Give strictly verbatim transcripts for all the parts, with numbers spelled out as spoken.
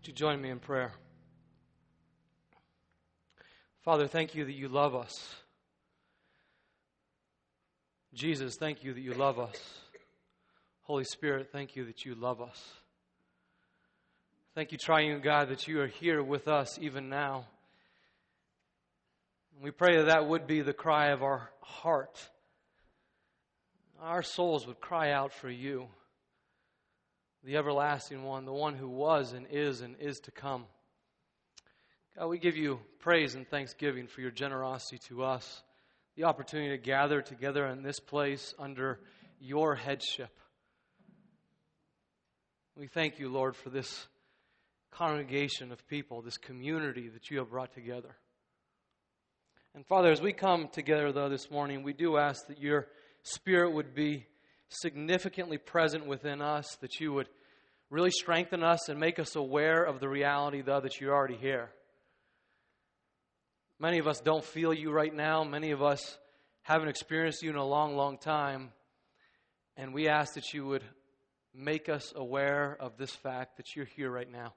Would you join me in prayer? Father, thank you that you love us. Jesus, thank you that you love us. Holy Spirit, thank you that you love us. Thank you, Triune God, that you are here with us even now. We pray that that would be the cry of our heart. Our souls would cry out for you, the everlasting one, the one who was and is and is to come. God, we give you praise and thanksgiving for your generosity to us, the opportunity to gather together in this place under your headship. We thank you, Lord, for this congregation of people, this community that you have brought together. And Father, as we come together, though, this morning, we do ask that your Spirit would be significantly present within us, that you would really strengthen us and make us aware of the reality, though, that you're already here. Many of us don't feel you right now. Many of us haven't experienced you in a long, long time. And we ask that you would make us aware of this fact that you're here right now.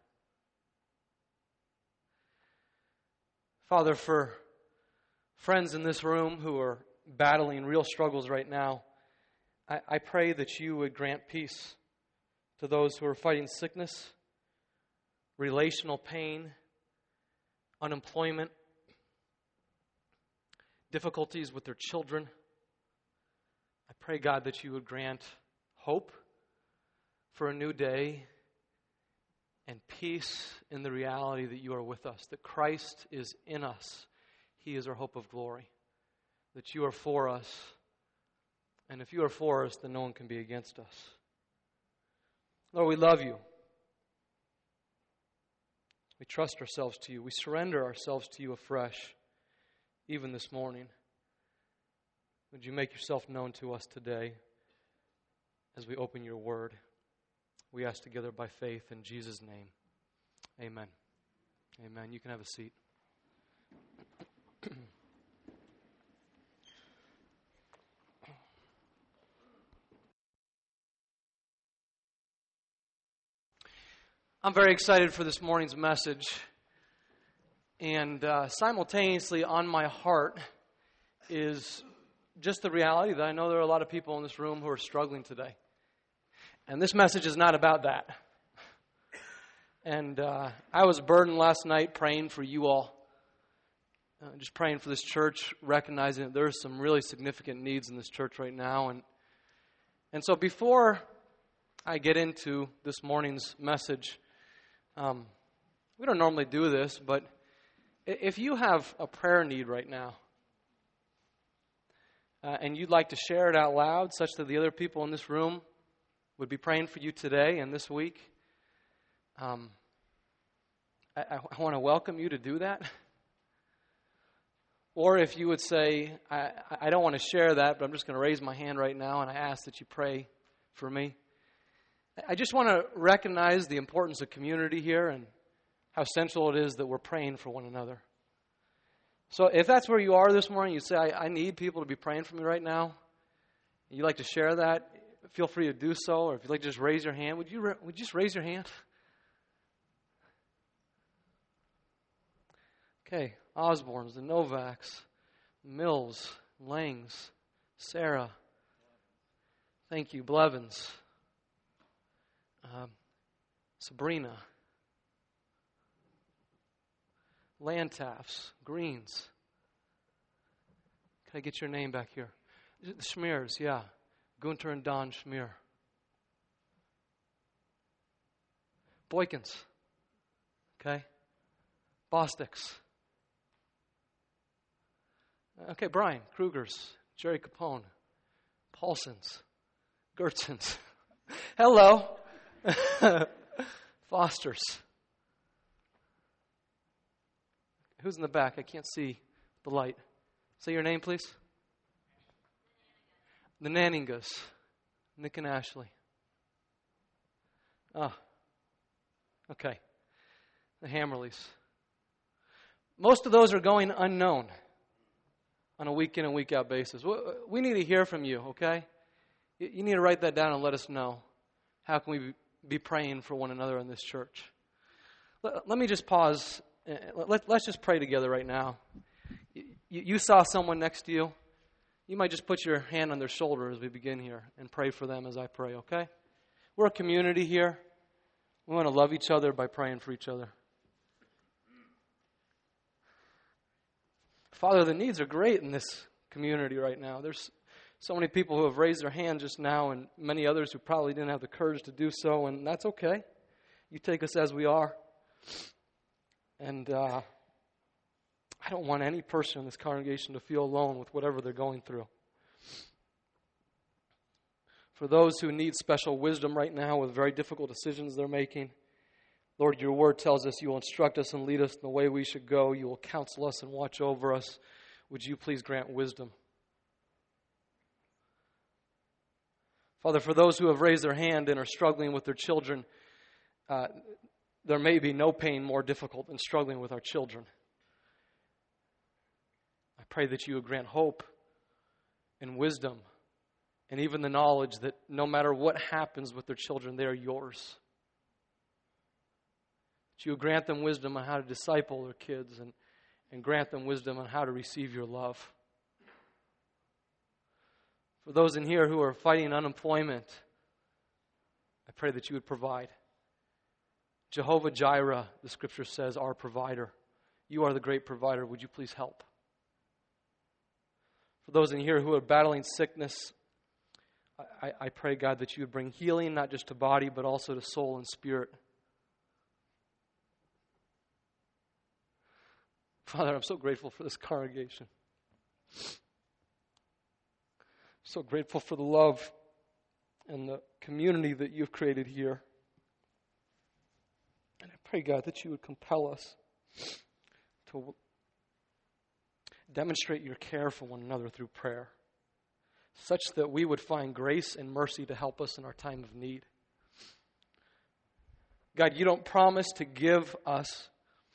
Father, for friends in this room who are battling real struggles right now, I, I pray that you would grant peace to those who are fighting sickness, relational pain, unemployment, difficulties with their children. I pray, God, that you would grant hope for a new day and peace in the reality that you are with us, that Christ is in us. He is our hope of glory, that you are for us. And if you are for us, then no one can be against us. Lord, we love you. We trust ourselves to you. We surrender ourselves to you afresh, even this morning. Would you make yourself known to us today as we open your word? We ask together by faith in Jesus' name. Amen. Amen. You can have a seat. I'm very excited for this morning's message. And uh, simultaneously on my heart is just the reality that I know there are a lot of people in this room who are struggling today. And this message is not about that. And uh, I was burdened last night praying for you all. Uh, just praying for this church, recognizing that there are some really significant needs in this church right now. And, and so before I get into this morning's message, um, we don't normally do this, but if you have a prayer need right now, uh, and you'd like to share it out loud such that the other people in this room would be praying for you today and this week, um, I, I want to welcome you to do that. Or if you would say, I, I don't want to share that, but I'm just going to raise my hand right now and I ask that you pray for me. I just want to recognize the importance of community here and how central it is that we're praying for one another. So if that's where you are this morning, you say, I, I need people to be praying for me right now, and you'd like to share that, feel free to do so. Or if you'd like to just raise your hand, would you, would you just raise your hand? Okay, Osborne's, the Novaks, Mills, Langs, Sarah. Thank you, Blevins, um, Sabrina, Lantaffs, Greens. Can I get your name back here? The Schmears, yeah. Gunter and Don Schmear. Boykins. Okay. Bostick's. Okay, Brian, Krugers, Jerry Capone, Paulsons, Gertsons. Hello. Foster's. Who's in the back? I can't see the light. Say your name, please. The Nanningas. Nick and Ashley. Ah. Okay. The Hammerleys. Most of those are going unknown on a week in and week out basis. We need to hear from you, okay? You need to write that down and let us know. How can we be praying for one another in this church? Let, let me just pause. Let, let's just pray together right now. You, you saw someone next to you. You might just put your hand on their shoulder as we begin here and pray for them as I pray, okay? We're a community here. We want to love each other by praying for each other. Father, the needs are great in this community right now. There's so many people who have raised their hand just now and many others who probably didn't have the courage to do so, and that's okay. You take us as we are. And uh, I don't want any person in this congregation to feel alone with whatever they're going through. For those who need special wisdom right now with very difficult decisions they're making, Lord, your word tells us you will instruct us and lead us in the way we should go. You will counsel us and watch over us. Would you please grant wisdom? Father, for those who have raised their hand and are struggling with their children, uh, there may be no pain more difficult than struggling with our children. I pray that you would grant hope and wisdom and even the knowledge that no matter what happens with their children, they are yours. That you would grant them wisdom on how to disciple their kids and, and grant them wisdom on how to receive your love. For those in here who are fighting unemployment, I pray that you would provide. Jehovah Jireh, the scripture says, our provider. You are the great provider. Would you please help? For those in here who are battling sickness, I, I pray, God, that you would bring healing not just to body, but also to soul and spirit. Father, I'm so grateful for this congregation. So grateful for the love and the community that you've created here. And I pray, God, that you would compel us to demonstrate your care for one another through prayer, such that we would find grace and mercy to help us in our time of need. God, you don't promise to give us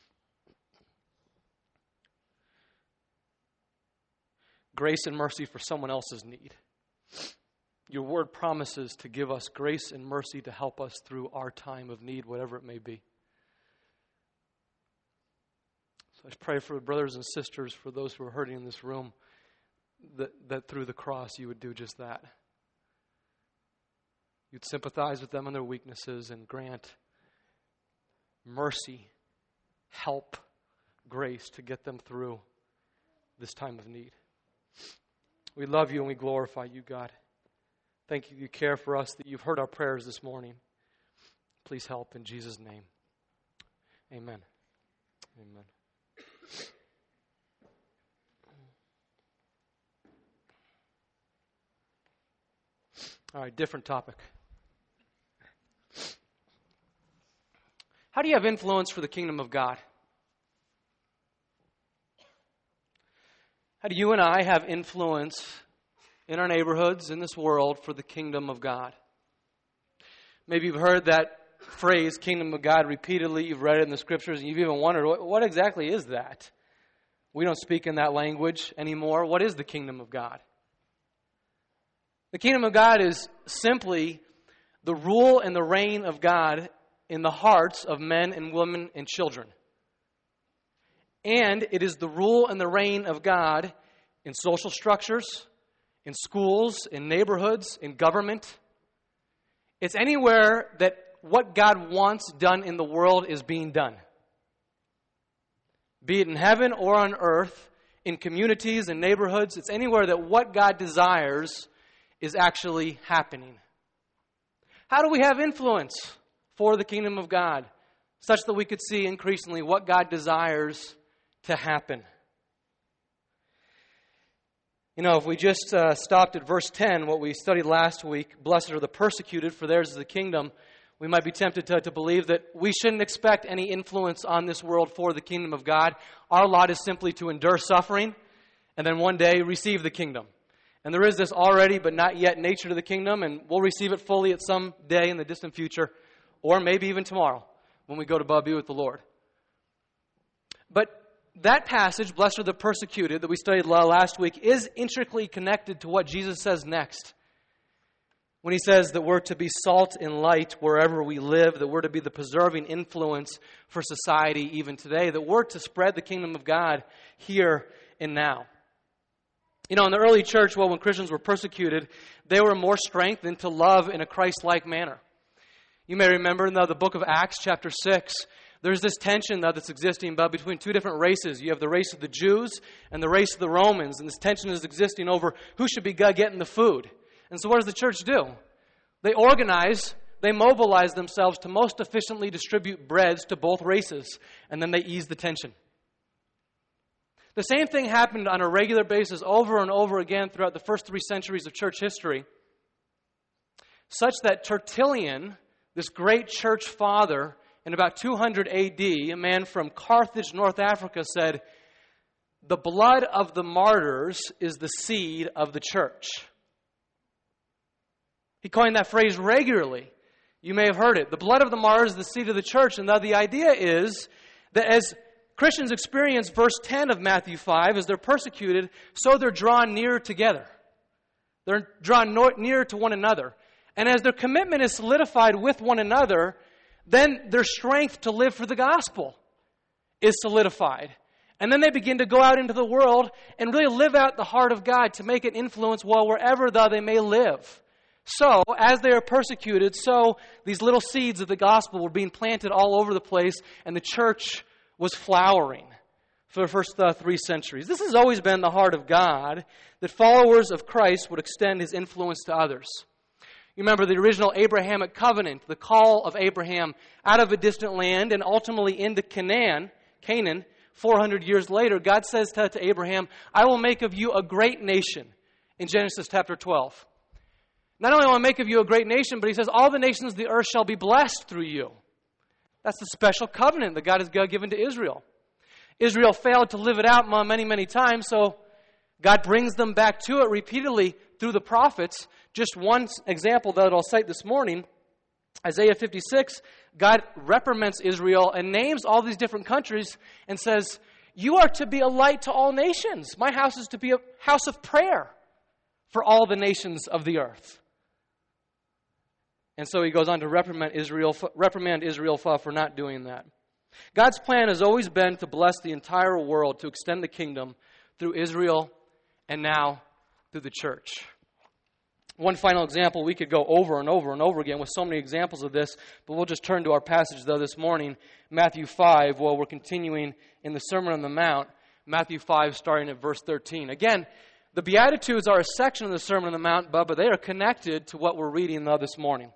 grace and mercy for someone else's need. Your word promises to give us grace and mercy to help us through our time of need, whatever it may be. So I pray for brothers and sisters, for those who are hurting in this room, that, that through the cross you would do just that. You'd sympathize with them in their weaknesses and grant mercy, help, grace to get them through this time of need. We love you and we glorify you, God. Thank you, you care for us, that you've heard our prayers this morning. Please help in Jesus' name. Amen. Amen. All right, different topic. How do you have influence for the kingdom of God? How do you and I have influence in our neighborhoods, in this world, for the kingdom of God? Maybe you've heard that phrase, kingdom of God, repeatedly. You've read it in the scriptures, and you've even wondered, what, what exactly is that? We don't speak in that language anymore. What is the kingdom of God? The kingdom of God is simply the rule and the reign of God in the hearts of men and women and children. And it is the rule and the reign of God in social structures, in schools, in neighborhoods, in government. It's anywhere that what God wants done in the world is being done. Be it in heaven or on earth, in communities and neighborhoods, it's anywhere that what God desires is actually happening. How do we have influence for the kingdom of God, such that we could see increasingly what God desires to happen? You know, if we just uh, stopped at verse ten, what we studied last week, blessed are the persecuted, for theirs is the kingdom, we might be tempted to, to believe that we shouldn't expect any influence on this world for the kingdom of God. Our lot is simply to endure suffering and then one day receive the kingdom. And there is this already but not yet nature to the kingdom, and we'll receive it fully at some day in the distant future, or maybe even tomorrow when we go to be with the Lord. But that passage, blessed are the persecuted, that we studied last week, is intricately connected to what Jesus says next. when he says that we're to be salt and light wherever we live, that we're to be the preserving influence for society even today, that we're to spread the kingdom of God here and now. You know, in the early church, well, when Christians were persecuted, they were more strengthened to love in a Christ-like manner. You may remember in the, the book of Acts, chapter six, there's this tension now that's existing about between two different races. You have the race of the Jews and the race of the Romans, and this tension is existing over who should be getting the food. And so what does the church do? They organize, they mobilize themselves to most efficiently distribute breads to both races, and then they ease the tension. The same thing happened on a regular basis over and over again throughout the first three centuries of church history, such that Tertullian, this great church father, in about two hundred A D, a man from Carthage, North Africa, said, "The blood of the martyrs is the seed of the church." He coined that phrase regularly. You may have heard it. The blood of the martyrs is the seed of the church. And the, the idea is that as Christians experience verse ten of Matthew five, as they're persecuted, so they're drawn nearer together. They're drawn no, nearer to one another. And as their commitment is solidified with one another, then their strength to live for the gospel is solidified. And then they begin to go out into the world and really live out the heart of God to make an influence while wherever though they may live. So, as they are persecuted, so these little seeds of the gospel were being planted all over the place, and the church was flowering for the first uh, three centuries. This has always been the heart of God, that followers of Christ would extend His influence to others. You remember the original Abrahamic covenant, the call of Abraham out of a distant land and ultimately into Canaan, Canaan, four hundred years later. God says to, to Abraham, "I will make of you a great nation," in Genesis chapter twelve. Not only will I make of you a great nation, but He says, all the nations of the earth shall be blessed through you. That's the special covenant that God has given to Israel. Israel failed to live it out many, many times, so God brings them back to it repeatedly through the prophets. Just one example that I'll cite this morning, Isaiah fifty-six, God reprimands Israel and names all these different countries and says, "You are to be a light to all nations. My house is to be a house of prayer for all the nations of the earth." And so he goes on to reprimand Israel, reprimand Israel for not doing that. God's plan has always been to bless the entire world, to extend the kingdom through Israel and now through the church. One final example, we could go over and over and over again with so many examples of this, but we'll just turn to our passage though this morning, Matthew five, while we're continuing in the Sermon on the Mount, Matthew five starting at verse thirteen. Again, the Beatitudes are a section of the Sermon on the Mount, but they are connected to what we're reading though this morning.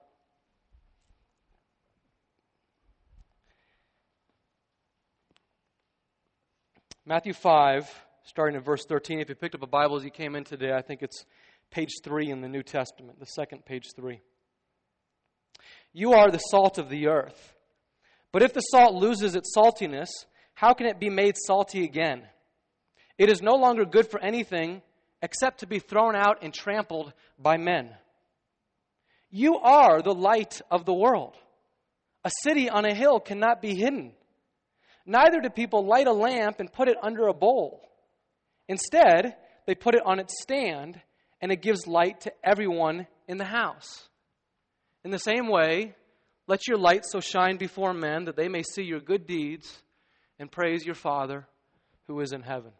Matthew five, starting at verse thirteen. If you picked up a Bible as you came in today, I think it's page three in the New Testament, the second page three. "You are the salt of the earth. But if the salt loses its saltiness, how can it be made salty again? It is no longer good for anything except to be thrown out and trampled by men. You are the light of the world. A city on a hill cannot be hidden. Neither do people light a lamp and put it under a bowl. Instead, they put it on its stand, and it gives light to everyone in the house. In the same way, let your light so shine before men that they may see your good deeds and praise your Father who is in heaven."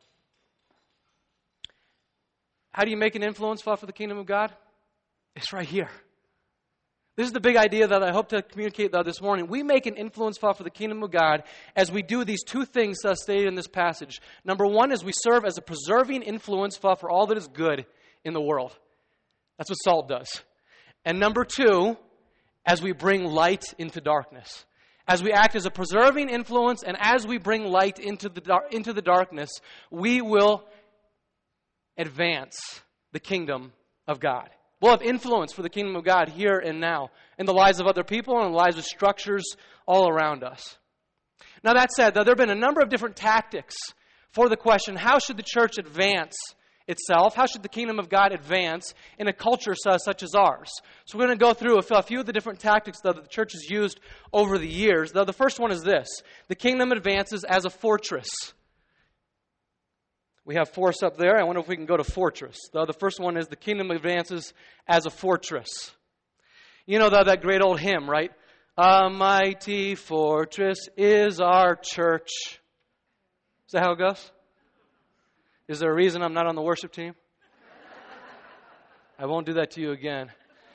How do you make an influence for the kingdom of God? It's right here. This is the big idea that I hope to communicate though this morning. We make an influence for the kingdom of God as we do these two things uh, stated in this passage. Number one is we serve as a preserving influence for all that is good in the world. That's what salt does. And number two, as we bring light into darkness. As we act as a preserving influence and as we bring light into the dar- into the darkness, we will advance the kingdom of God. We'll have influence for the kingdom of God here and now in the lives of other people and in the lives of structures all around us. Now that said, though, there have been a number of different tactics for the question, how should the church advance itself? How should the kingdom of God advance in a culture such as ours? So we're going to go through a few of the different tactics though, that the church has used over the years. Though the first one is this: the kingdom advances as a fortress. We have force up there. I wonder if we can go to fortress. Though the first one is the kingdom advances as a fortress. You know that, that great old hymn, right? A mighty fortress is our church. Is that how it goes? Is there a reason I'm not on the worship team? I won't do that to you again.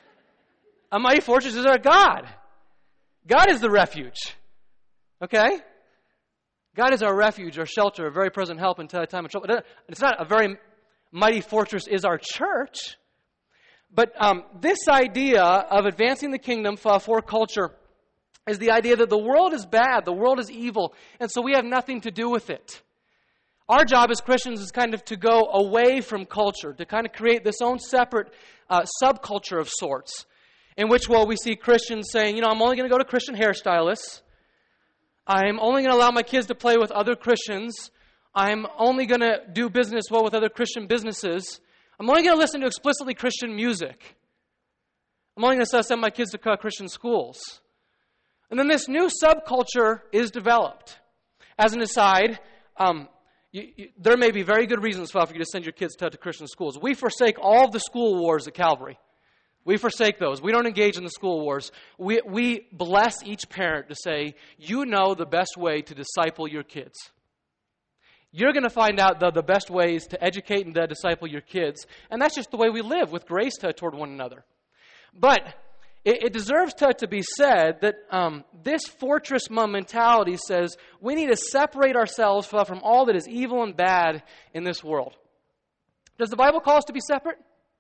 A mighty fortress is our God. God is the refuge. Okay? God is our refuge, our shelter, a very present help in time of trouble. It's not a very mighty fortress is our church. But um, this idea of advancing the kingdom for, for culture is the idea that the world is bad, the world is evil, and so we have nothing to do with it. Our job as Christians is kind of to go away from culture, to kind of create this own separate uh, subculture of sorts, in which, well, we see Christians saying, you know, I'm only going to go to Christian hairstylists. I'm only going to allow my kids to play with other Christians. I'm only going to do business well with other Christian businesses. I'm only going to listen to explicitly Christian music. I'm only going to send my kids to Christian schools. And then this new subculture is developed. As an aside, um, you, you, there may be very good reasons for you to send your kids to, to Christian schools. We forsake all of the school wars at Calvary. We forsake those. We don't engage in the school wars. We, we bless each parent to say, you know the best way to disciple your kids. You're going to find out the, the best ways to educate and to disciple your kids. And that's just the way we live with grace to, toward one another. But it, it deserves to, to be said that um, this fortress mentality says we need to separate ourselves from all that is evil and bad in this world. Does the Bible call us to be separate?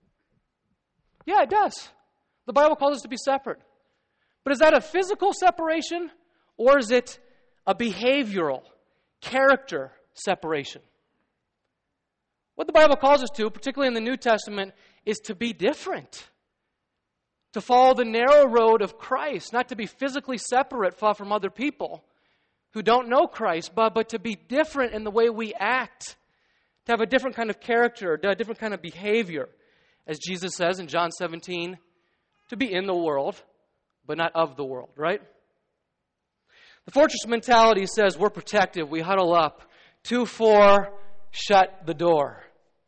Yeah, it does. The Bible calls us to be separate. But is that a physical separation, or is it a behavioral, character separation? What the Bible calls us to, particularly in the New Testament, is to be different. To follow the narrow road of Christ, not to be physically separate from other people who don't know Christ, but, but to be different in the way we act, to have a different kind of character, a different kind of behavior. As Jesus says in John seventeen, to be in the world, but not of the world, right? The fortress mentality says we're protective, we huddle up. Two, four, shut the door.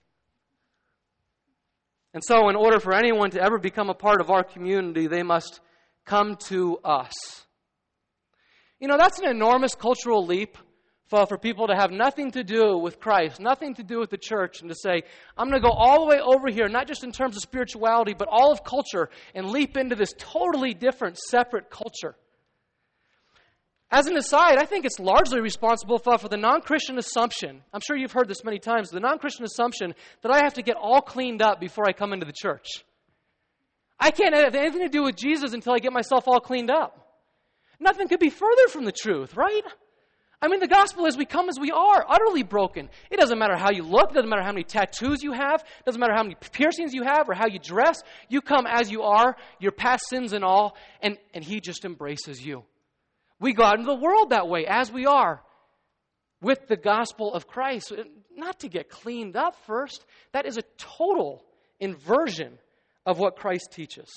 And so in order for anyone to ever become a part of our community, they must come to us. You know, that's an enormous cultural leap for, for people to have nothing to do with Christ, nothing to do with the church, and to say, I'm going to go all the way over here, not just in terms of spirituality, but all of culture, and leap into this totally different, separate culture. As an aside, I think it's largely responsible for, for the non-Christian assumption, I'm sure you've heard this many times, the non-Christian assumption that I have to get all cleaned up before I come into the church. I can't have anything to do with Jesus until I get myself all cleaned up. Nothing could be further from the truth, right? I mean, the gospel is we come as we are, utterly broken. It doesn't matter how you look. It doesn't matter how many tattoos you have. It doesn't matter how many piercings you have or how you dress. You come as you are, your past sins and all, and, and He just embraces you. We go out into the world that way, as we are, with the gospel of Christ. Not to get cleaned up first. That is a total inversion of what Christ teaches.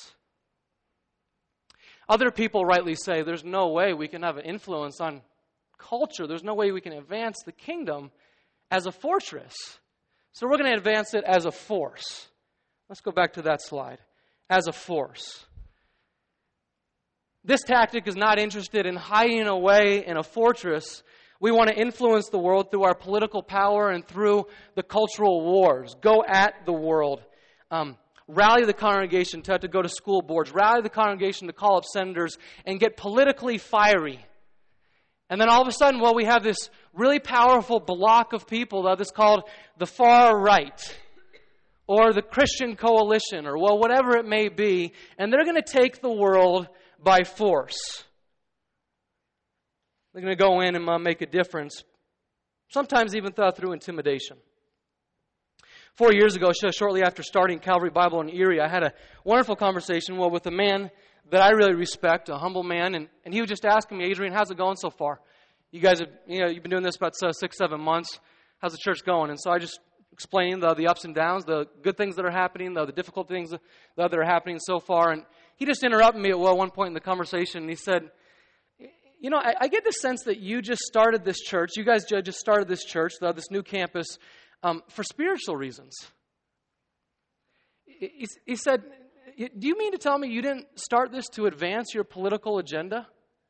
Other people rightly say there's no way we can have an influence on culture. There's no way we can advance the kingdom as a fortress. So we're going to advance it as a force. Let's go back to that slide. As a force. This tactic is not interested in hiding away in a fortress. We want to influence the world through our political power and through the cultural wars. Go at the world. Um, rally the congregation to, to go to school boards. Rally the congregation to call up senators and get politically fiery. And then all of a sudden, well, we have this really powerful block of people that's called the far right or the Christian coalition or, well, whatever it may be. And they're going to take the world by force. They're going to go in and uh, make a difference, sometimes even th- through intimidation. Four years ago, shortly after starting Calvary Bible in Erie, I had a wonderful conversation well, with a man that I really respect, a humble man, and, and he was just asking me, Adrian, how's it going so far? You guys have, you know, you've been doing this about uh, six, seven months. How's the church going? And so I just explained the, the ups and downs, the good things that are happening, the, the difficult things that, that are happening so far. And he just interrupted me at well, one point in the conversation, and he said, you know, I, I get the sense that you just started this church, you guys just started this church, the, this new campus, um, for spiritual reasons. He, he said, y- do you mean to tell me you didn't start this to advance your political agenda?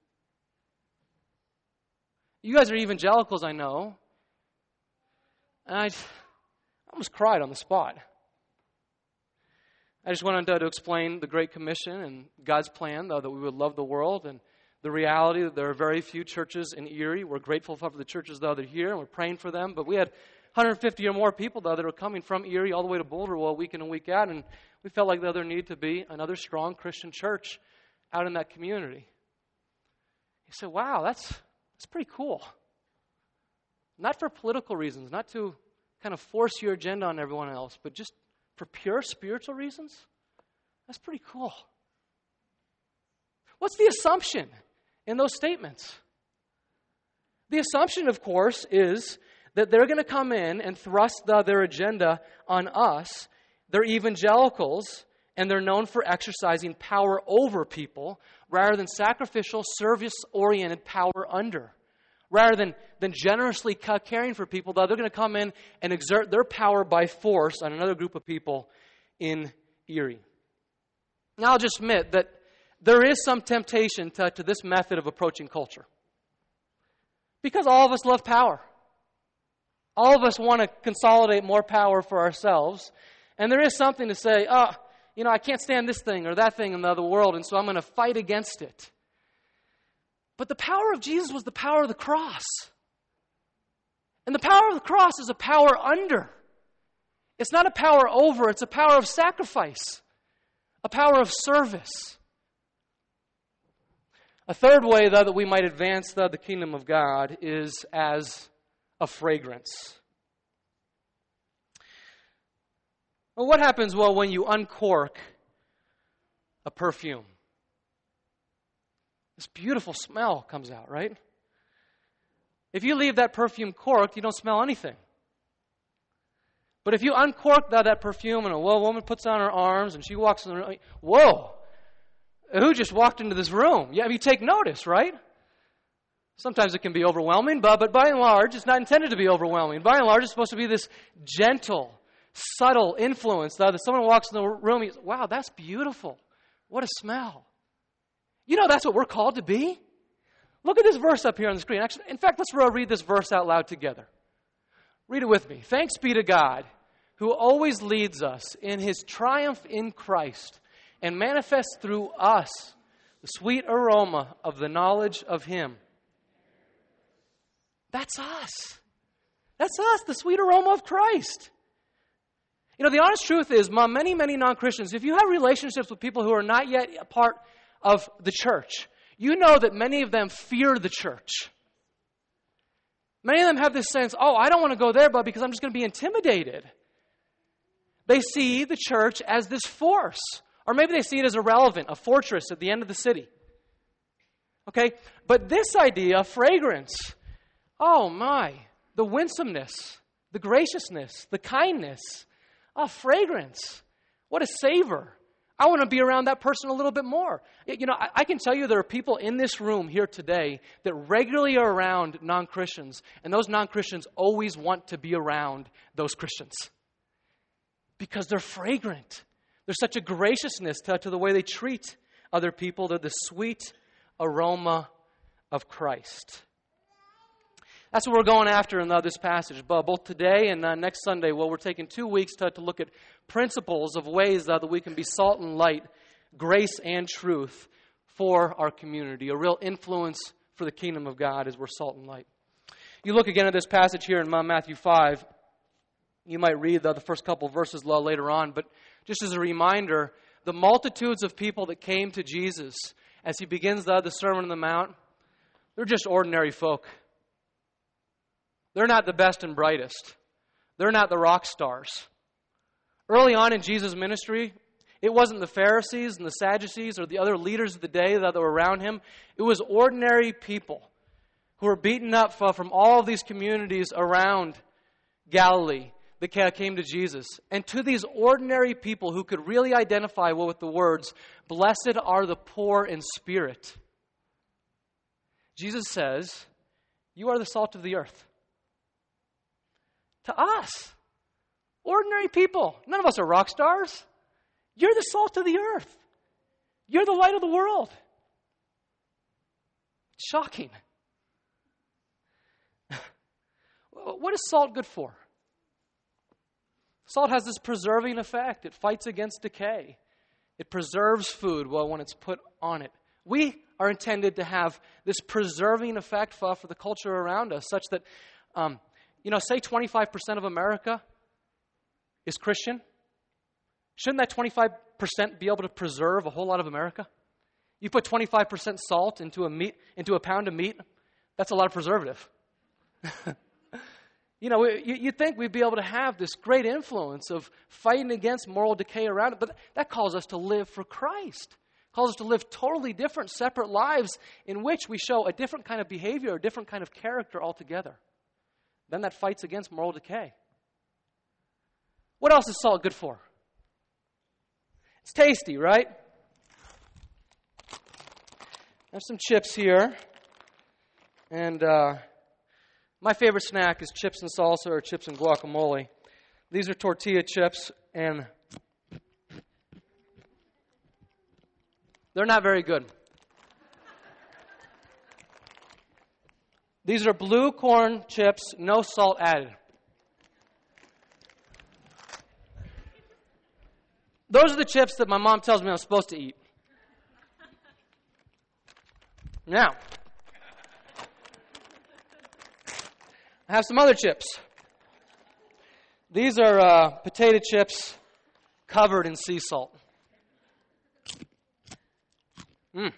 You guys are evangelicals, I know. And I almost cried on the spot. I just wanted to, to explain the Great Commission and God's plan, though, that we would love the world, and the reality that there are very few churches in Erie. We're grateful for the churches, though, that are here, and we're praying for them. But we had one hundred fifty or more people, though, that are coming from Erie all the way to Boulderwell week in and week out, and we felt like there needed to be another strong Christian church out in that community. He said, wow, that's, that's pretty cool. Not for political reasons, not to kind of force your agenda on everyone else, but just for pure spiritual reasons. That's pretty cool. What's the assumption in those statements? The assumption, of course, is that they're going to come in and thrust the, their agenda on us. They're evangelicals, and they're known for exercising power over people rather than sacrificial, service-oriented power under. Rather than, than generously caring for people, though, they're going to come in and exert their power by force on another group of people in Erie. Now, I'll just admit that there is some temptation to, to this method of approaching culture. Because all of us love power. All of us want to consolidate more power for ourselves. And there is something to say, oh, you know, I can't stand this thing or that thing in the other world, and so I'm going to fight against it. But the power of Jesus was the power of the cross. And the power of the cross is a power under. It's not a power over, it's a power of sacrifice, a power of service. A third way, though, that we might advance the, the kingdom of God is as a fragrance. Well, what happens, well, when you uncork a perfume? This beautiful smell comes out, right? If you leave that perfume corked, you don't smell anything. But if you uncork that, that perfume and a well, woman puts on her arms and she walks in the room, whoa, who just walked into this room? Yeah, you take notice, right? Sometimes it can be overwhelming, but, but by and large, it's not intended to be overwhelming. By and large, it's supposed to be this gentle, subtle influence. That if someone walks in the room, you say, wow, that's beautiful. What a smell. You know that's what we're called to be? Look at this verse up here on the screen. Actually, in fact, let's read this verse out loud together. Read it with me. Thanks be to God, who always leads us in His triumph in Christ and manifests through us the sweet aroma of the knowledge of Him. That's us. That's us, the sweet aroma of Christ. You know, the honest truth is, many, many non-Christians, if you have relationships with people who are not yet a part of the church, you know that many of them fear the church. Many of them have this sense, oh, I don't want to go there, but because I'm just going to be intimidated. They see the church as this force. Or maybe they see it as irrelevant, a fortress at the end of the city. Okay? But this idea, fragrance, oh my, the winsomeness, the graciousness, the kindness, oh, fragrance, what a savor. I want to be around that person a little bit more. You know, I, I can tell you there are people in this room here today that regularly are around non-Christians, and those non-Christians always want to be around those Christians because they're fragrant. There's such a graciousness to, to the way they treat other people. They're the sweet aroma of Christ. That's what we're going after in uh, this passage, but both today and uh, next Sunday. Well, we're taking two weeks to, to look at principles of ways uh, that we can be salt and light, grace and truth for our community, a real influence for the kingdom of God as we're salt and light. You look again at this passage here in Matthew five. You might read the, the first couple verses later on, but just as a reminder, the multitudes of people that came to Jesus as He begins the, the Sermon on the Mount, they're just ordinary folk. They're not the best and brightest. They're not the rock stars. Early on in Jesus' ministry, it wasn't the Pharisees and the Sadducees or the other leaders of the day that were around Him. It was ordinary people who were beaten up from all of these communities around Galilee that came to Jesus. And to these ordinary people who could really identify well with the words, "Blessed are the poor in spirit," Jesus says, "You are the salt of the earth." To us, ordinary people. None of us are rock stars. You're the salt of the earth. You're the light of the world. Shocking. What is salt good for? Salt has this preserving effect. It fights against decay. It preserves food well when it's put on it. We are intended to have this preserving effect for, for the culture around us, such that, um, you know, say twenty-five percent of America is Christian. Shouldn't that twenty-five percent be able to preserve a whole lot of America? You put twenty-five percent salt into a meat, into a pound of meat, that's a lot of preservative. You know, you, you'd think we'd be able to have this great influence of fighting against moral decay around it, but that calls us to live for Christ. It calls us to live totally different, separate lives in which we show a different kind of behavior, a different kind of character altogether. Then that fights against moral decay. What else is salt good for? It's tasty, right? I have some chips here. And uh, my favorite snack is chips and salsa or chips and guacamole. These are tortilla chips, and they're not very good. These are blue corn chips, no salt added. Those are the chips that my mom tells me I'm supposed to eat. Now, I have some other chips. These are uh, potato chips covered in sea salt. Mmm.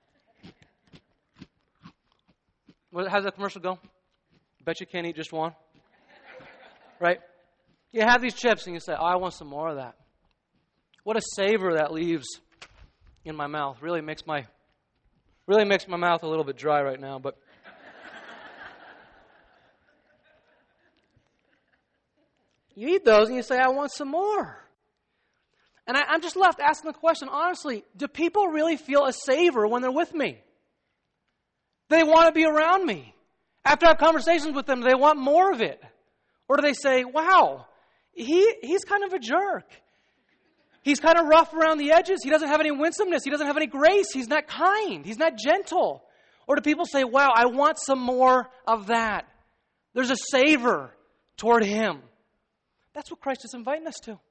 How's that commercial go? Bet you can't eat just one. Right? You have these chips and you say, oh, I want some more of that. What a savor that leaves in my mouth. Really makes my really makes my mouth a little bit dry right now, but you eat those and you say, I want some more. And I, I'm just left asking the question, honestly, do people really feel a savor when they're with me? They want to be around me. After I have conversations with them, they want more of it. Or do they say, wow, he he's kind of a jerk. He's kind of rough around the edges. He doesn't have any winsomeness. He doesn't have any grace. He's not kind. He's not gentle. Or do people say, wow, I want some more of that. There's a savor toward him. That's what Christ is inviting us to.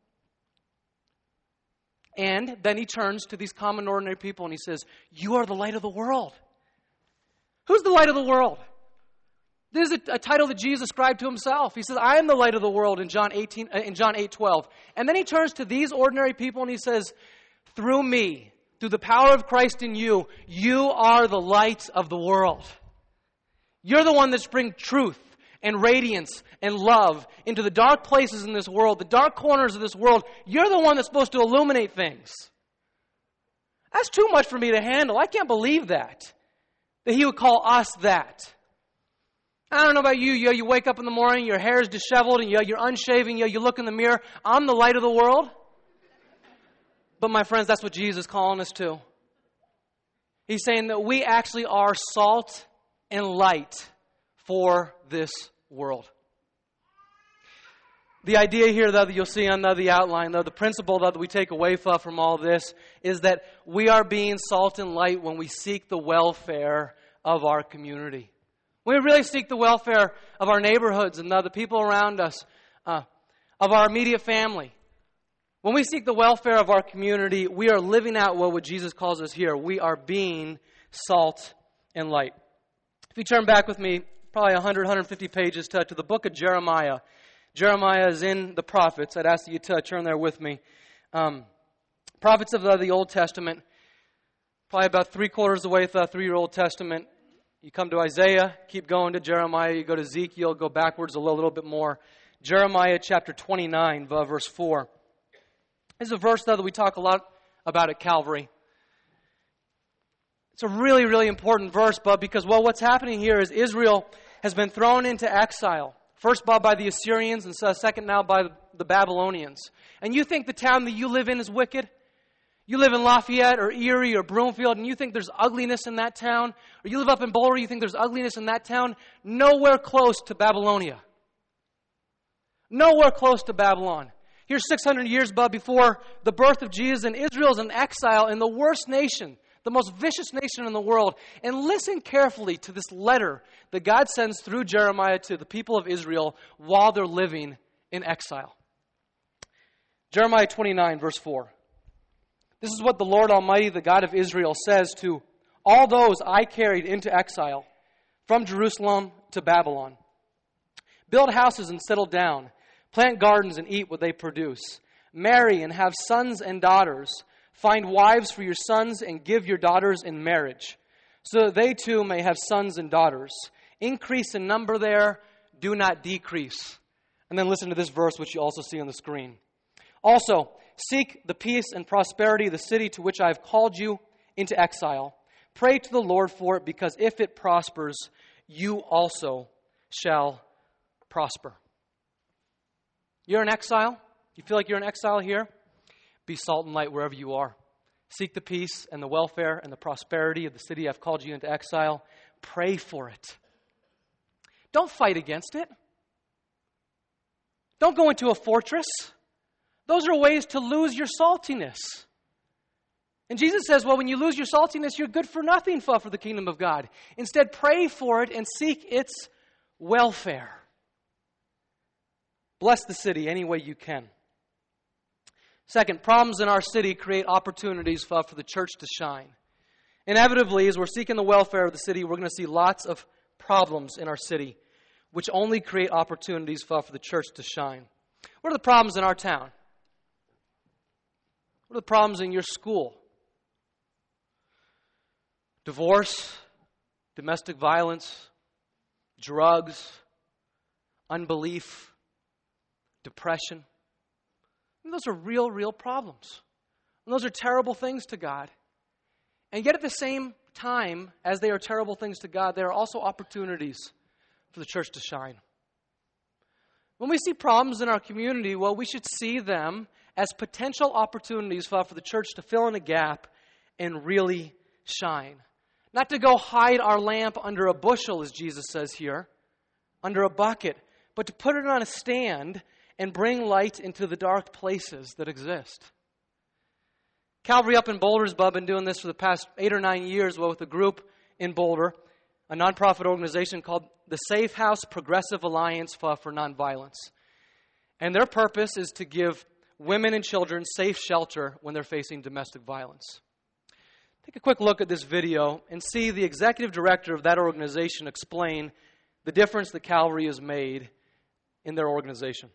And then he turns to these common, ordinary people and he says, you are the light of the world. Who's the light of the world? This is a, a title that Jesus ascribed to himself. He says, I am the light of the world in John eighteen, uh, in John eight twelve. And then he turns to these ordinary people and he says, through me, through the power of Christ in you, you are the light of the world. You're the one that's bringing truth and radiance and love into the dark places in this world, the dark corners of this world. You're the one that's supposed to illuminate things. That's too much for me to handle. I can't believe that. That he would call us that. I don't know about you. You, you wake up in the morning, your hair is disheveled, and you, you're unshaven. You, you look in the mirror. I'm the light of the world. But my friends, that's what Jesus is calling us to. He's saying that we actually are salt and light for this world. The idea here, though, that you'll see on the, the outline, though, the principle though, that we take away from all this is that we are being salt and light when we seek the welfare of our community. When we really seek the welfare of our neighborhoods and the, the people around us, uh, of our immediate family. When we seek the welfare of our community, we are living out what Jesus calls us here. We are being salt and light. If you turn back with me, probably one hundred, one hundred fifty pages to, to the book of Jeremiah. Jeremiah is in the prophets. I'd ask you to turn there with me. Um, prophets of the, the Old Testament, probably about three quarters of the way through the Old Testament. You come to Isaiah, keep going to Jeremiah, you go to Ezekiel, go backwards a little, little bit more. Jeremiah chapter twenty-nine, verse four. This is a verse, though, that we talk a lot about at Calvary. It's a really, really important verse, but because, well, what's happening here is Israel has been thrown into exile. First by the Assyrians, and second now by the Babylonians. And you think the town that you live in is wicked? You live in Lafayette or Erie or Broomfield, and you think there's ugliness in that town? Or you live up in Boulder, you think there's ugliness in that town? Nowhere close to Babylonia. Nowhere close to Babylon. Here's six hundred years before the birth of Jesus, and Israel's in exile in the worst nation, the most vicious nation in the world. And listen carefully to this letter that God sends through Jeremiah to the people of Israel while they're living in exile. Jeremiah twenty-nine, verse four. This is what the Lord Almighty, the God of Israel, says to all those I carried into exile from Jerusalem to Babylon. Build houses and settle down. Plant gardens and eat what they produce. Marry and have sons and daughters. Find wives for your sons and give your daughters in marriage, so that they too may have sons and daughters. Increase in number there, do not decrease. And then listen to this verse, which you also see on the screen. Also, seek the peace and prosperity of the city to which I have called you into exile. Pray to the Lord for it, because if it prospers, you also shall prosper. You're in exile? You feel like you're in exile here? Be salt and light wherever you are. Seek the peace and the welfare and the prosperity of the city I've called you into exile. Pray for it. Don't fight against it. Don't go into a fortress. Those are ways to lose your saltiness. And Jesus says, well, when you lose your saltiness, you're good for nothing for the kingdom of God. Instead, pray for it and seek its welfare. Bless the city any way you can. Second, problems in our city create opportunities for, for the church to shine. Inevitably, as we're seeking the welfare of the city, we're going to see lots of problems in our city, which only create opportunities for, for the church to shine. What are the problems in our town? What are the problems in your school? Divorce, domestic violence, drugs, unbelief, depression. And those are real, real problems. And those are terrible things to God. And yet at the same time, as they are terrible things to God, there are also opportunities for the church to shine. When we see problems in our community, well, we should see them as potential opportunities for, for the church to fill in a gap and really shine. Not to go hide our lamp under a bushel, as Jesus says here, under a bucket, but to put it on a stand and bring light into the dark places that exist. Calvary up in Boulder's Bub been doing this for the past eight or nine years well, with a group in Boulder, a nonprofit organization called the Safe House Progressive Alliance for, for Nonviolence. And their purpose is to give women and children safe shelter when they're facing domestic violence. Take a quick look at this video and see the executive director of that organization explain the difference that Calvary has made in their organization.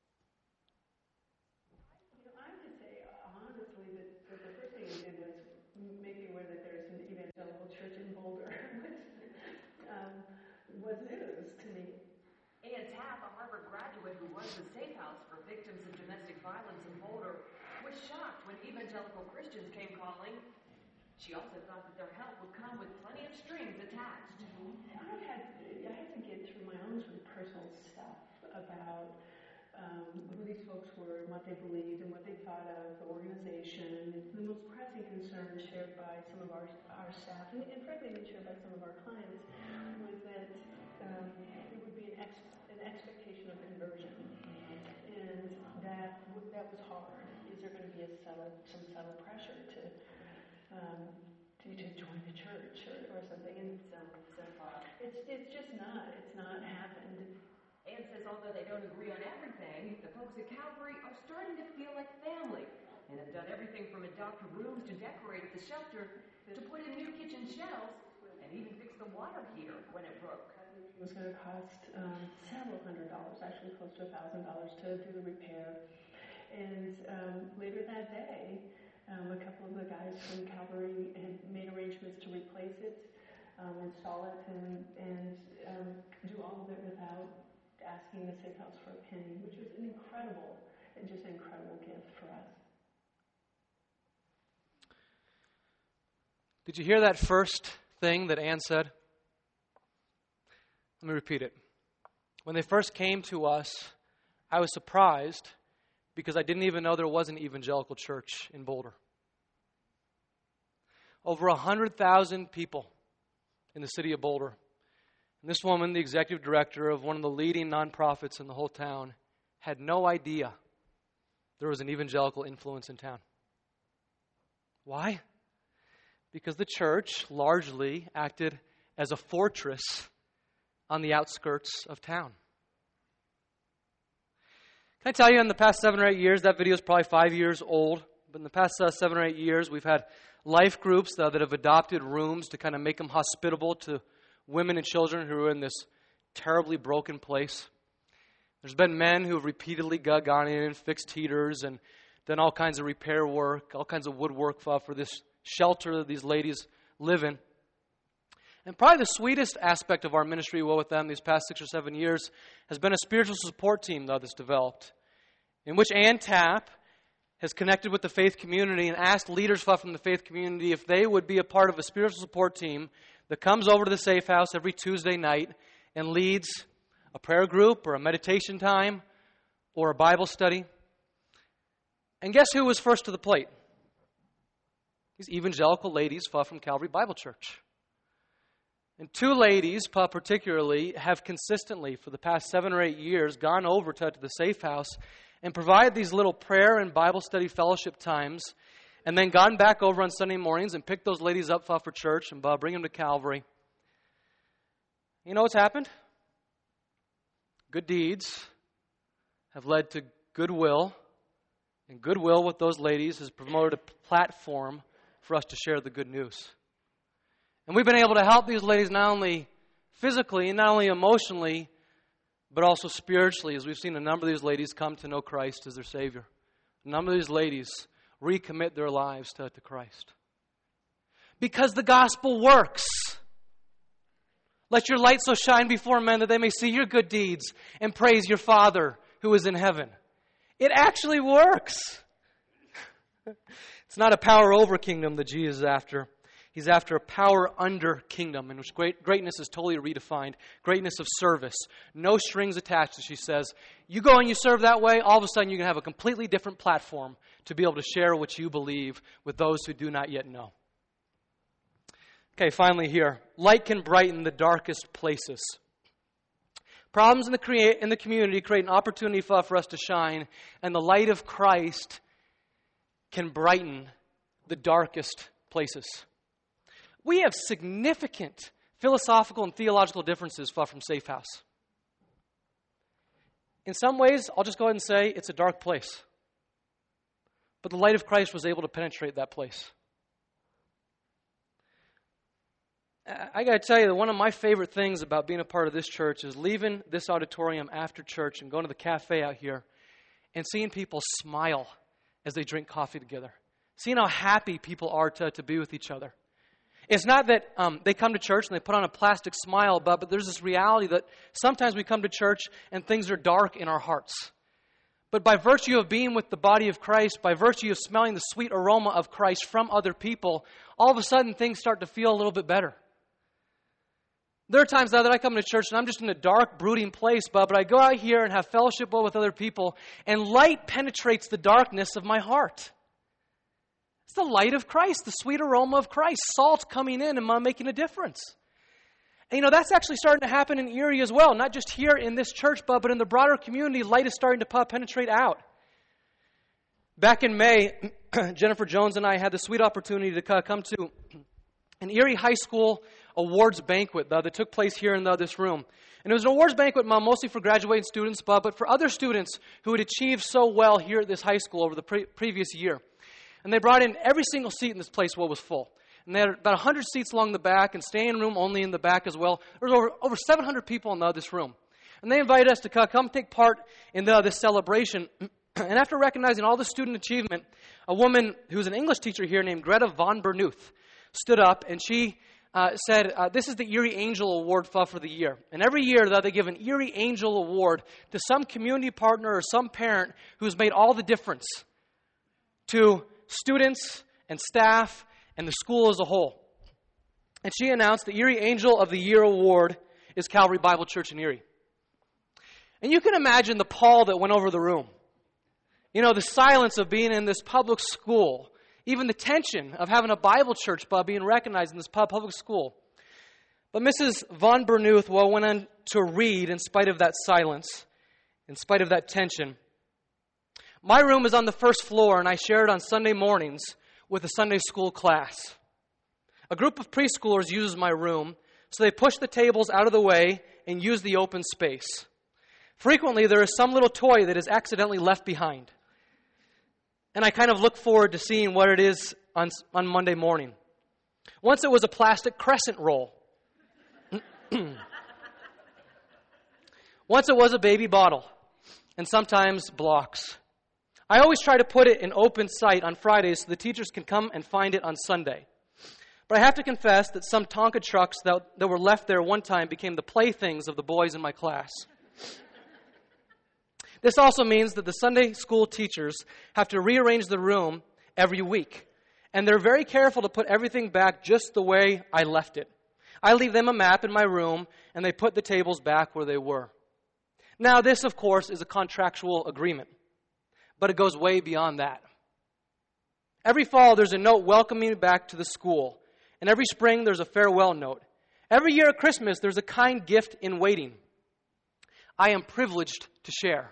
Was news to me. Ann Tapp, a Harvard graduate who runs the Safe House for victims of domestic violence in Boulder, was shocked when evangelical Christians came calling. She also thought that their help would come with plenty of strings attached. Mm-hmm. I had I had to get through my own sort of personal stuff about um, who these folks were, and what they believed, and what they thought of the organization. And the most pressing concern shared by some of our our staff, and, and frankly, even shared by some of our clients, was that um, there would be an, ex, an expectation of conversion, and that that was hard. Is there going to be a subtle, some subtle pressure to um, to, to join the church or, or something? And so, so far, it's it's just not. It's not happened. Ann says although they don't agree on everything, the folks at Calvary are starting to feel like family and have done everything from adopt rooms to decorate the shelter to put in new kitchen shelves and even fix the water heater when it broke. It was going to cost um, several hundred dollars, actually close to a thousand dollars to do the repair. And um, later that day, um, a couple of the guys from Calvary had made arrangements to replace it, um, install it, and, and um, do all of it without asking the Safe House for a penny, which was an incredible, and just an incredible gift for us. Did you hear that first thing that Ann said? Let me repeat it. When they first came to us, I was surprised because I didn't even know there was an evangelical church in Boulder. Over one hundred thousand people in the city of Boulder. And this woman, the executive director of one of the leading nonprofits in the whole town, had no idea there was an evangelical influence in town. Why? Because the church largely acted as a fortress on the outskirts of town. Can I tell you, in the past seven or eight years, that video is probably five years old, but in the past uh, seven or eight years, we've had life groups uh, that have adopted rooms to kind of make them hospitable to women and children who are in this terribly broken place. There's been men who have repeatedly gone in and fixed heaters and done all kinds of repair work, all kinds of woodwork for, for this shelter that these ladies live in. And probably the sweetest aspect of our ministry well with them these past six or seven years has been a spiritual support team though, that's developed, in which Ann Tapp has connected with the faith community and asked leaders from the faith community if they would be a part of a spiritual support team that comes over to the Safe House every Tuesday night and leads a prayer group or a meditation time or a Bible study. And guess who was first to the plate? These evangelical ladies from Calvary Bible Church. And two ladies, particularly, have consistently, for the past seven or eight years, gone over to, to the Safe House and provided these little prayer and Bible study fellowship times, and then gone back over on Sunday mornings and picked those ladies up for church and bring them to Calvary. You know what's happened? Good deeds have led to goodwill, and goodwill with those ladies has promoted a platform for us to share the good news. And we've been able to help these ladies not only physically and not only emotionally, but also spiritually, as we've seen a number of these ladies come to know Christ as their Savior. A number of these ladies recommit their lives to, to Christ. Because the gospel works. Let your light so shine before men that they may see your good deeds and praise your Father who is in heaven. It actually works. It's not a power over kingdom that Jesus is after. He's after a power under kingdom in which great, greatness is totally redefined. Greatness of service. No strings attached, as she says. You go and you serve that way, all of a sudden you can have a completely different platform to be able to share what you believe with those who do not yet know. Okay, finally here. Light can brighten the darkest places. Problems in the, create, in the community create an opportunity for, for us to shine, and the light of Christ can brighten the darkest places. We have significant philosophical and theological differences from Safe House. In some ways, I'll just go ahead and say it's a dark place. But the light of Christ was able to penetrate that place. I got to tell you that one of my favorite things about being a part of this church is leaving this auditorium after church and going to the cafe out here and seeing people smile as they drink coffee together. Seeing how happy people are to, to be with each other. It's not that um, they come to church and they put on a plastic smile, but, but there's this reality that sometimes we come to church and things are dark in our hearts. But by virtue of being with the body of Christ, by virtue of smelling the sweet aroma of Christ from other people, all of a sudden things start to feel a little bit better. There are times now that I come to church and I'm just in a dark, brooding place, but, but I go out here and have fellowship with other people, and light penetrates the darkness of my heart. It's the light of Christ, the sweet aroma of Christ, salt coming in and making a difference. And you know, that's actually starting to happen in Erie as well, not just here in this church, but, but in the broader community, light is starting to penetrate out. Back in May, Jennifer Jones and I had the sweet opportunity to come to an Erie High School awards banquet uh, that took place here in the, this room. And it was an awards banquet mostly for graduating students, but, but for other students who had achieved so well here at this high school over the pre- previous year. And they brought in every single seat in this place what was full. And they had about one hundred seats along the back and standing room only in the back as well. There was over, over seven hundred people in the, this room. And they invited us to come take part in the, this celebration. And after recognizing all the student achievement, a woman who's an English teacher here named Greta von Bernuth stood up and she uh, said, uh, this is the Erie Angel Award for, for the year. And every year uh, they give an Erie Angel Award to some community partner or some parent who's made all the difference to students and staff and the school as a whole. And she announced the Erie Angel of the Year Award is Calvary Bible Church in Erie. And you can imagine the pall that went over the room. You know, the silence of being in this public school, even the tension of having a Bible church being recognized in this public school. But Missus von Bernuth, well, went on to read, in spite of that silence, in spite of that tension, My room is on the first floor, and I share it on Sunday mornings with a Sunday school class. A group of preschoolers uses my room, so they push the tables out of the way and use the open space. Frequently, there is some little toy that is accidentally left behind. And I kind of look forward to seeing what it is on, on Monday morning. Once it was a plastic crescent roll. Once it was a baby bottle, and sometimes blocks. I always try to put it in open sight on Fridays so the teachers can come and find it on Sunday. But I have to confess that some Tonka trucks that, that were left there one time became the playthings of the boys in my class. This also means that the Sunday school teachers have to rearrange the room every week. And they're very careful to put everything back just the way I left it. I leave them a map in my room, and they put the tables back where they were. Now, this, of course, is a contractual agreement. But it goes way beyond that. Every fall, there's a note welcoming me back to the school. And every spring, there's a farewell note. Every year at Christmas, there's a kind gift in waiting. I am privileged to share.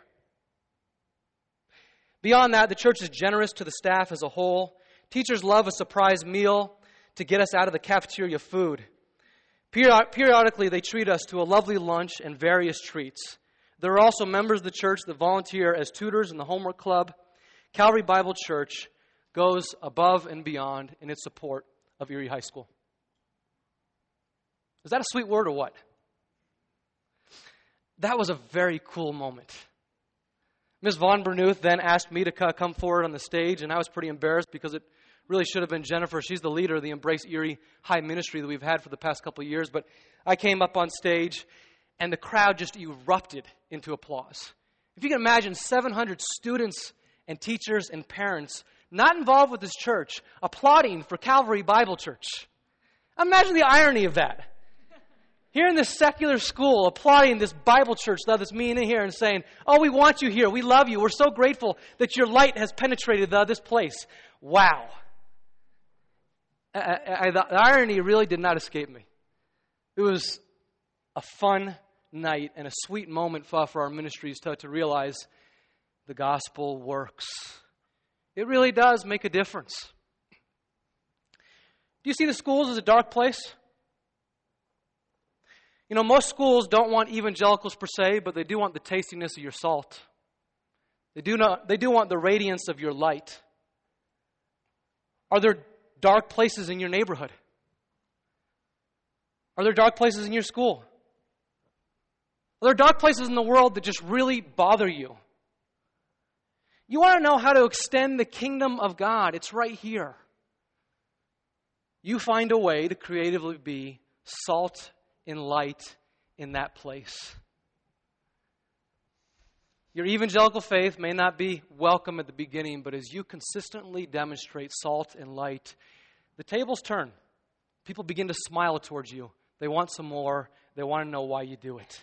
Beyond that, the church is generous to the staff as a whole. Teachers love a surprise meal to get us out of the cafeteria food. Periodically, they treat us to a lovely lunch and various treats. There are also members of the church that volunteer as tutors in the homework club. Calvary Bible Church goes above and beyond in its support of Erie High School. Is that a sweet word or what? That was a very cool moment. Miz Von Bernuth then asked me to come forward on the stage, and I was pretty embarrassed because it really should have been Jennifer. She's the leader of the Embrace Erie High Ministry that we've had for the past couple of years. But I came up on stage, and the crowd just erupted into applause. If you can imagine seven hundred students and teachers and parents not involved with this church applauding for Calvary Bible Church. Imagine the irony of that. Here in this secular school, applauding this Bible church that's me in here and saying, oh, we want you here. We love you. We're so grateful that your light has penetrated the, this place. Wow. I, I, the, the irony really did not escape me. It was a fun night and a sweet moment for, for our ministries to, to realize the gospel works. It really does make a difference. Do you see the schools as a dark place? You know, most schools don't want evangelicals per se, but they do want the tastiness of your salt. They do not. They do want the radiance of your light. Are there dark places in your neighborhood? Are there dark places in your school? Are there dark places in the world that just really bother you? You want to know how to extend the kingdom of God? It's right here. You find a way to creatively be salt in light in that place. Your evangelical faith may not be welcome at the beginning, but as you consistently demonstrate salt and light, the tables turn. People begin to smile towards you. They want some more. They want to know why you do it.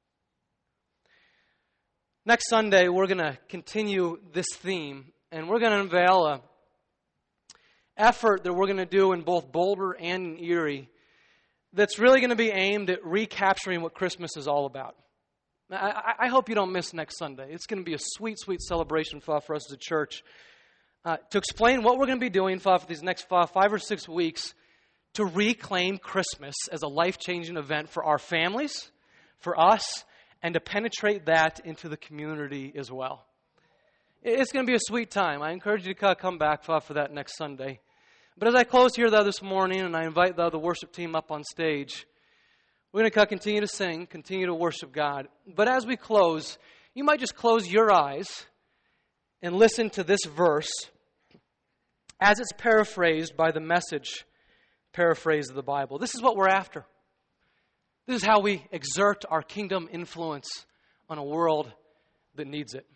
Next Sunday, we're going to continue this theme, and we're going to unveil an effort that we're going to do in both Boulder and in Erie that's really going to be aimed at recapturing what Christmas is all about. I, I hope you don't miss next Sunday. It's going to be a sweet, sweet celebration for, for us as a church uh, to explain what we're going to be doing for, for these next five, five or six weeks to reclaim Christmas as a life-changing event for our families, for us, and to penetrate that into the community as well. It's going to be a sweet time. I encourage you to come back for, for that next Sunday. But as I close here though this morning, and I invite the, the worship team up on stage, we're going to continue to sing, continue to worship God. But as we close, you might just close your eyes and listen to this verse as it's paraphrased by the Message paraphrase of the Bible. This is what we're after. This is how we exert our kingdom influence on a world that needs it.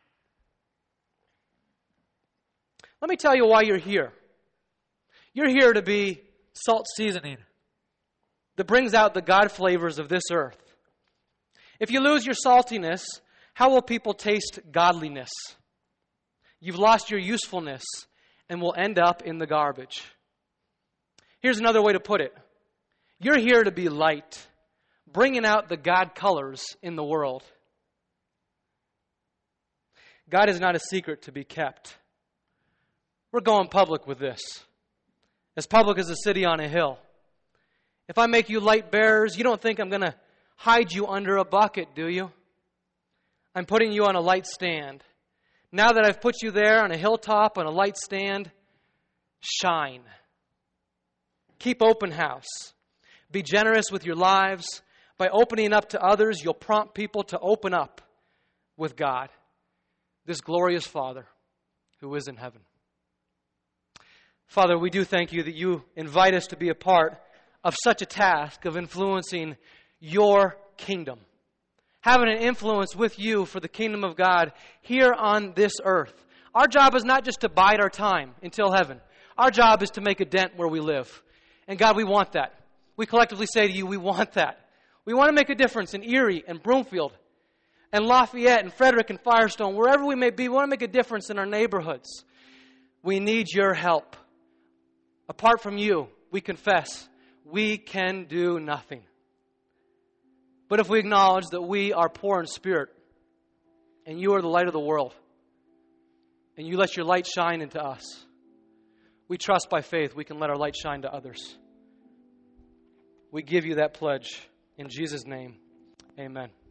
Let me tell you why you're here. You're here to be salt seasoning that brings out the God flavors of this earth. If you lose your saltiness, how will people taste godliness? You've lost your usefulness and will end up in the garbage. Here's another way to put it. You're here to be light, bringing out the God colors in the world. God is not a secret to be kept. We're going public with this. As public as a city on a hill. If I make you light bearers, you don't think I'm going to hide you under a bucket, do you? I'm putting you on a light stand. Now that I've put you there on a hilltop, on a light stand, shine. Keep open house. Be generous with your lives. By opening up to others, you'll prompt people to open up with God, this glorious Father who is in heaven. Father, we do thank you that you invite us to be a part of such a task of influencing your kingdom. Having an influence with you for the kingdom of God here on this earth. Our job is not just to bide our time until heaven. Our job is to make a dent where we live. And God, we want that. We collectively say to you, we want that. We want to make a difference in Erie and Broomfield and Lafayette and Frederick and Firestone, wherever we may be. We want to make a difference in our neighborhoods. We need your help. Apart from you, we confess, we can do nothing. But if we acknowledge that we are poor in spirit, and you are the light of the world, and you let your light shine into us, we trust by faith we can let our light shine to others. We give you that pledge. In Jesus' name, amen.